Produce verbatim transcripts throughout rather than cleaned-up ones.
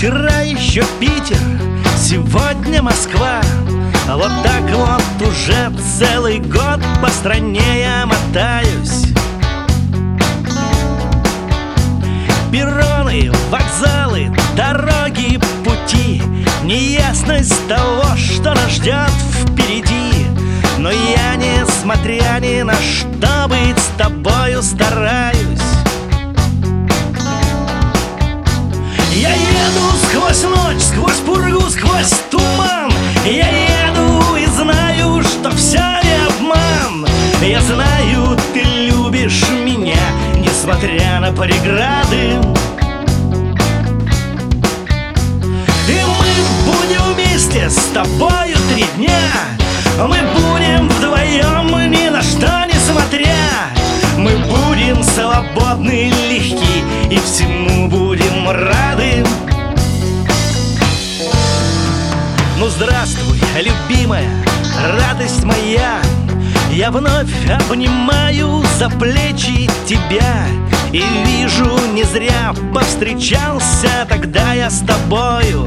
Вчера еще Питер, сегодня Москва. Вот так вот уже целый год по стране я мотаюсь. Перроны, вокзалы, дороги, пути, неясность того, что нас ждет впереди. Но я, несмотря ни на что, быть с тобою стараюсь. Я еду сквозь ночь, сквозь пургу, сквозь туман. Я еду и знаю, что все не обман. Я знаю, ты любишь меня, несмотря на преграды. И мы будем вместе с тобою три дня. Мы будем вдвоем, ни на что не смотря. Мы будем свободны, легки и всему будем рады. Ну здравствуй, любимая, радость моя. Я вновь обнимаю за плечи тебя и вижу, не зря повстречался тогда я с тобою.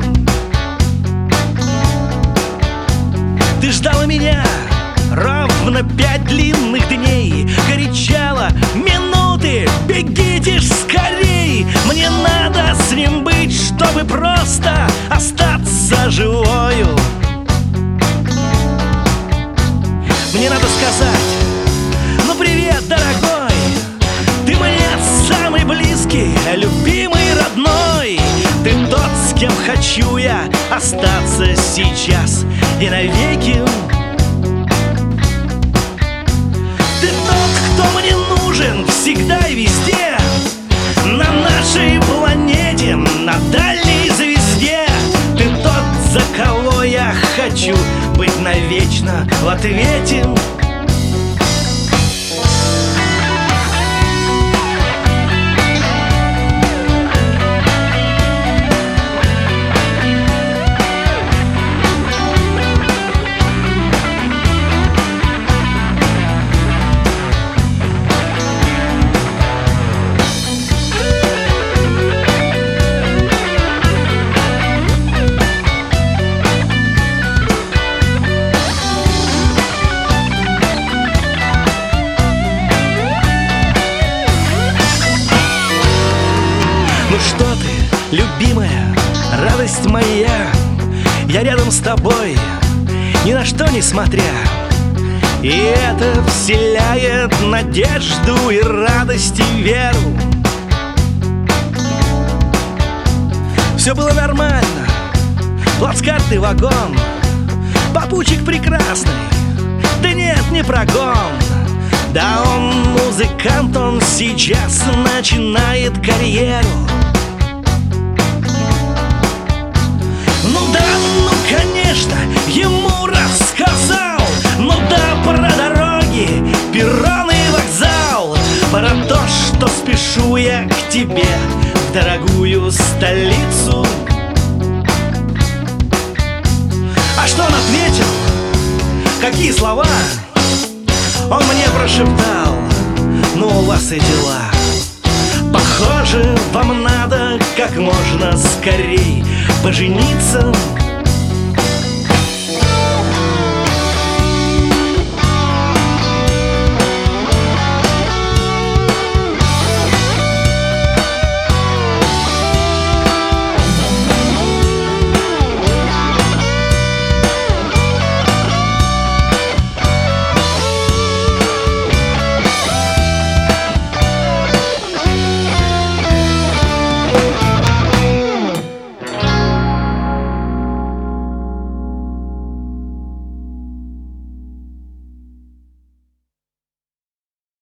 Ты ждала меня ровно пять длинных дней, кричала: минуты, бегите ж скорей. Мне надо с ним быть, чтобы просто остаться живою. Мне надо сказать: ну привет, дорогой. Ты мне самый близкий, любимый, родной. Ты тот, с кем хочу я остаться сейчас и навеки. Ты тот, кто мне нужен всегда и везде, на нашей планете, на дальней звезде. Ты тот, за кого я хочу быть навечно в ответе. Ну что ты, любимая, радость моя, я рядом с тобой, ни на что не смотря. И это вселяет надежду и радость и веру. Все было нормально, плацкартный вагон, попутчик прекрасный, да нет, не прогон. Да он музыкант, он сейчас начинает карьеру. Ну да, ну конечно, ему рассказал. Ну да, про дороги, перроны и вокзал, про то, что спешу я к тебе в дорогую столицу. А что он ответил? Какие слова? Он мне прошептал: ну у вас и дела. Похоже, вам надо как можно скорей пожениться.